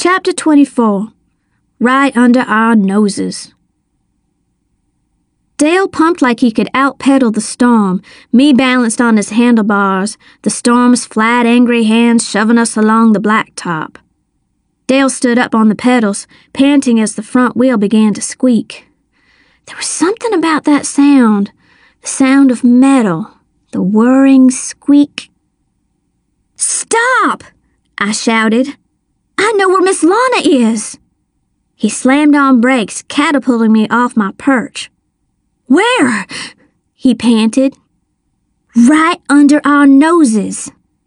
Chapter 24. Right Under Our Noses. Dale pumped like he could out-pedal the storm, me balanced on his handlebars, the storm's flat, angry hands shoving us along the blacktop. Dale stood up on the pedals, panting as the front wheel began to squeak. There was something about that sound, the sound of metal, the whirring squeak. "Stop!" I shouted. "I know where Miss Lana is." He slammed on brakes, catapulting me off my perch. "Where?" he panted. "Right under our noses."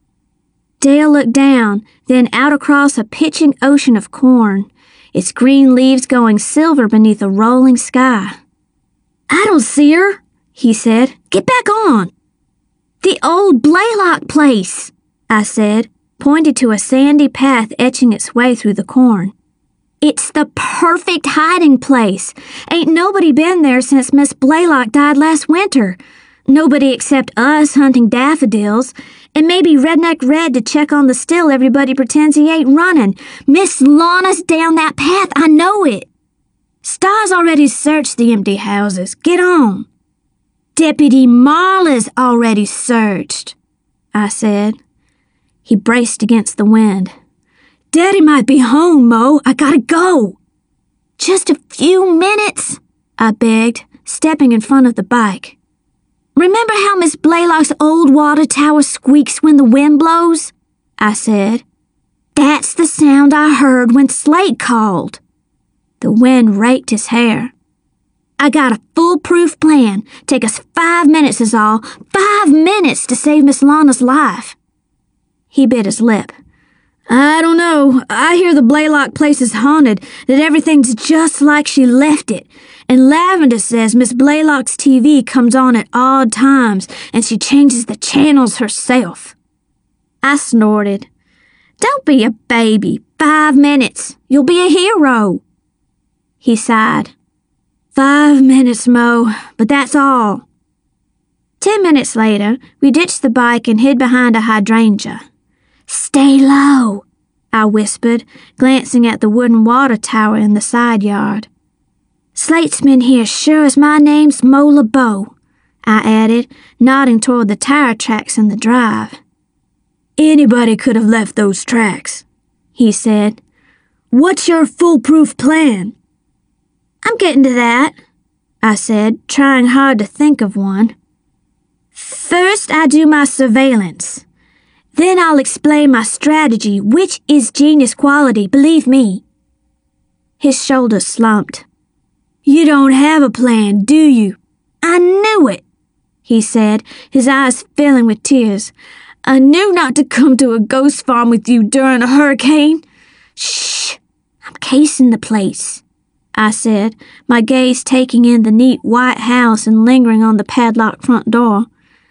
Dale looked down, then out across a pitching ocean of corn, its green leaves going silver beneath a rolling sky. "I don't see her," he said. "Get back on." "The old Blaylock place," I said, pointed to a sandy path etching its way through the corn. "It's the perfect hiding place. Ain't nobody been there since Miss Blaylock died last winter. Nobody except us hunting daffodils, and maybe Redneck Red to check on the still everybody pretends he ain't running. Miss Lana's down that path, I know it. Star's already searched the empty houses. Get on." "Deputy Marla's already searched," I said. He braced against the wind. "Daddy might be home, Mo. I gotta go." "Just a few minutes," I begged, stepping in front of the bike. "Remember how Miss Blaylock's old water tower squeaks when the wind blows?" I said. "That's the sound I heard when Slate called." The wind raked his hair. "I got a foolproof plan. Take us 5 minutes is all. 5 minutes to save Miss Lana's life." He bit his lip. "I don't know. I hear the Blaylock place is haunted, that everything's just like she left it. And Lavender says Miss Blaylock's TV comes on at odd times, and she changes the channels herself." I snorted. "Don't be a baby. 5 minutes. You'll be a hero." He sighed. 5 minutes, Mo, but that's all." 10 minutes later, we ditched the bike and hid behind a hydrangea. "Stay low," I whispered, glancing at the wooden water tower in the side yard. "Slate's been here sure as my name's Mo LeBeau," I added, nodding toward the tire tracks in the drive. "Anybody could have left those tracks," he said. "What's your foolproof plan?" "I'm getting to that," I said, trying hard to think of one. "First, I do my surveillance. Then I'll explain my strategy, which is genius quality, believe me." His shoulders slumped. "You don't have a plan, do you?" "I knew it," he said, his eyes filling with tears. "I knew not to come to a ghost farm with you during a hurricane." "Shh! I'm casing the place," I said, my gaze taking in the neat white house and lingering on the padlocked front door.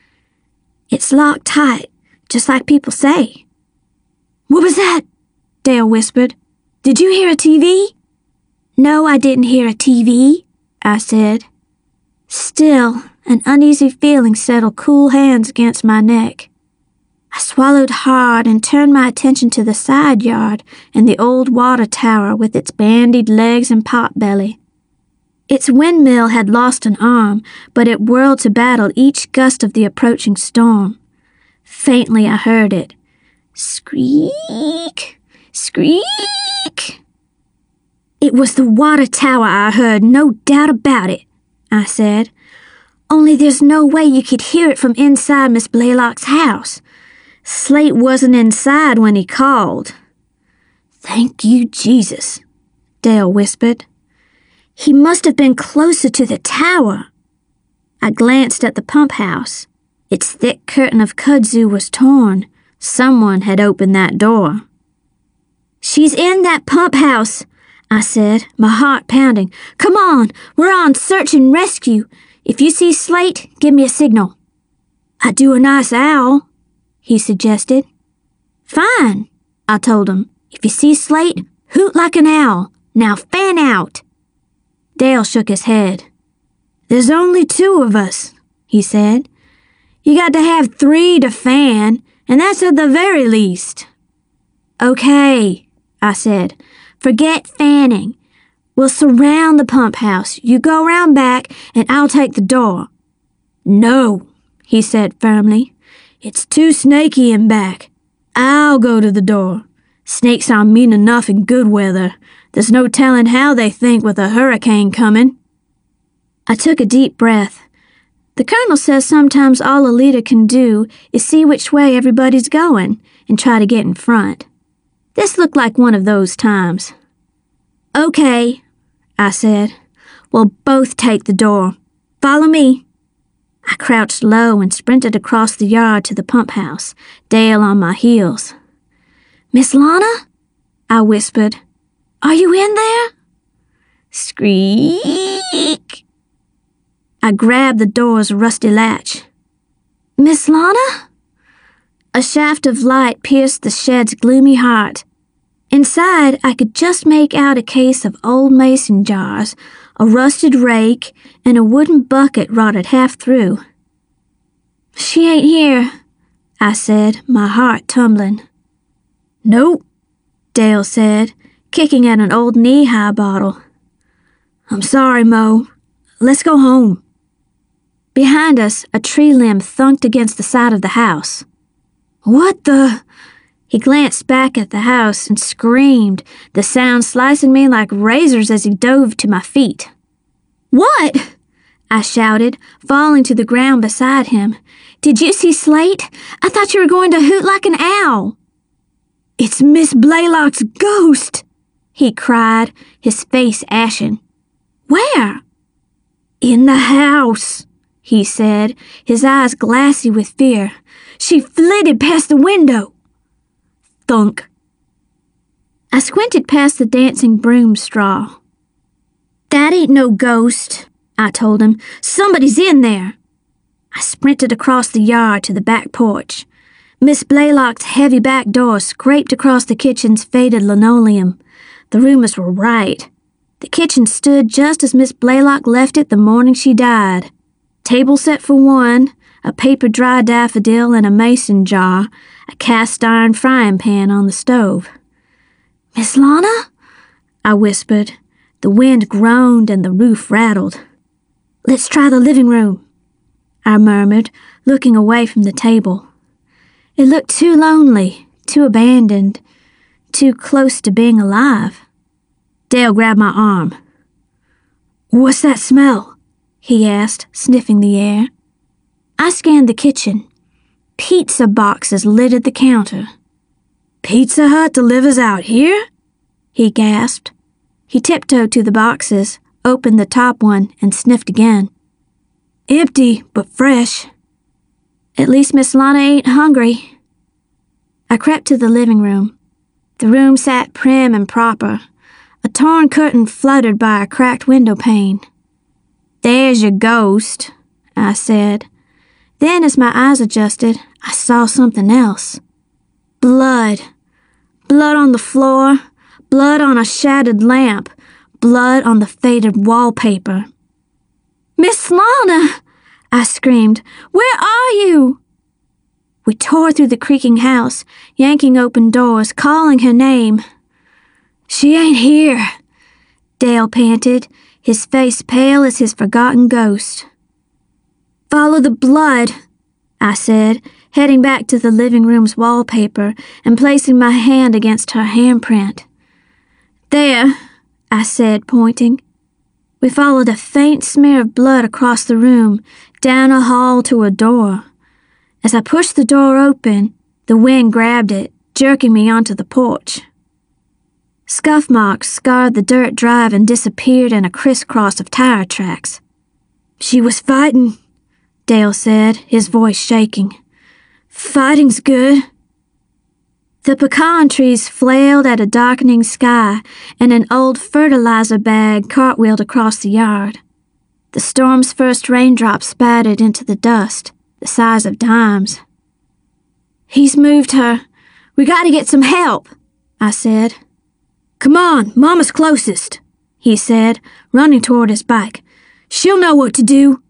"It's locked tight, just like people say." "What was that?" Dale whispered. "Did you hear a TV?" "No, I didn't hear a TV," I said. Still, an uneasy feeling settled cool hands against my neck. I swallowed hard and turned my attention to the side yard and the old water tower with its bandied legs and potbelly. Its windmill had lost an arm, but it whirled to battle each gust of the approaching storm. Faintly I heard it. Squeak! Squeak! "It was the water tower I heard, no doubt about it," I said. "Only there's no way you could hear it from inside Miss Blaylock's house. Slate wasn't inside when he called." "Thank you, Jesus," Dale whispered. "He must have been closer to the tower." I glanced at the pump house. Its thick curtain of kudzu was torn. Someone had opened that door. "She's in that pump house," I said, my heart pounding. "Come on, we're on search and rescue. If you see Slate, give me a signal." "I'd do a nice owl," he suggested. "Fine," I told him. "If you see Slate, hoot like an owl. Now fan out." Dale shook his head. "There's only 2 of us," he said. "You got to have 3 to fan, and that's at the very least." "Okay," I said. Forget fanning. We'll surround the pump house. You go around back, and I'll take the door. No, he said firmly. It's too snaky in back. I'll go to the door. Snakes are mean enough in good weather. There's no telling how they think with a hurricane coming. I took a deep breath. The colonel says sometimes all a leader can do is see which way everybody's going and try to get in front. This looked like one of those times. Okay, I said. We'll both take the door. Follow me. I crouched low and sprinted across the yard to the pump house, Dale on my heels. Miss Lana? I whispered. Are you in there? Squeak. I grabbed the door's rusty latch. Miss Lana? A shaft of light pierced the shed's gloomy heart. Inside, I could just make out a case of old mason jars, a rusted rake, and a wooden bucket rotted half through. She ain't here, I said, my heart tumbling. Nope, Dale said, kicking at an old knee-high bottle. I'm sorry, Mo. Let's go home. Behind us, a tree limb thunked against the side of the house. What the? He glanced back at the house and screamed, the sound slicing me like razors as he dove to my feet. What? I shouted, falling to the ground beside him. Did you see Slate? I thought you were going to hoot like an owl. It's Miss Blaylock's ghost, he cried, his face ashen. Where? In the house, he said, his eyes glassy with fear. She flitted past the window. Thunk. I squinted past the dancing broom straw. That ain't no ghost, I told him. Somebody's in there. I sprinted across the yard to the back porch. Miss Blaylock's heavy back door scraped across the kitchen's faded linoleum. The rumors were right. The kitchen stood just as Miss Blaylock left it the morning she died. Table set for one, a paper dry daffodil in a mason jar, a cast-iron frying pan on the stove. Miss Lana? I whispered. The wind groaned and the roof rattled. Let's try the living room, I murmured, looking away from the table. It looked too lonely, too abandoned, too close to being alive. Dale grabbed my arm. What's that smell? He asked, sniffing the air. I scanned the kitchen. Pizza boxes littered the counter. Pizza Hut delivers out here? He gasped. He tiptoed to the boxes, opened the top one, and sniffed again. Empty, but fresh. At least Miss Lana ain't hungry. I crept to the living room. The room sat prim and proper. A torn curtain fluttered by a cracked window pane. There's your ghost, I said. Then, as my eyes adjusted, I saw something else. Blood. Blood on the floor. Blood on a shattered lamp. Blood on the faded wallpaper. Miss Lana! I screamed. Where are you? We tore through the creaking house, yanking open doors, calling her name. She ain't here, Dale panted, his face pale as his forgotten ghost. Follow the blood, I said, heading back to the living room's wallpaper and placing my hand against her handprint. There, I said, pointing. We followed a faint smear of blood across the room, down a hall to a door. As I pushed the door open, the wind grabbed it, jerking me onto the porch. Scuff marks scarred the dirt drive and disappeared in a crisscross of tire tracks. She was fighting, Dale said, his voice shaking. Fighting's good. The pecan trees flailed at a darkening sky, and an old fertilizer bag cartwheeled across the yard. The storm's first raindrops spattered into the dust, the size of dimes. He's moved her. We gotta get some help, I said. Come on, Mama's closest, he said, running toward his bike. She'll know what to do.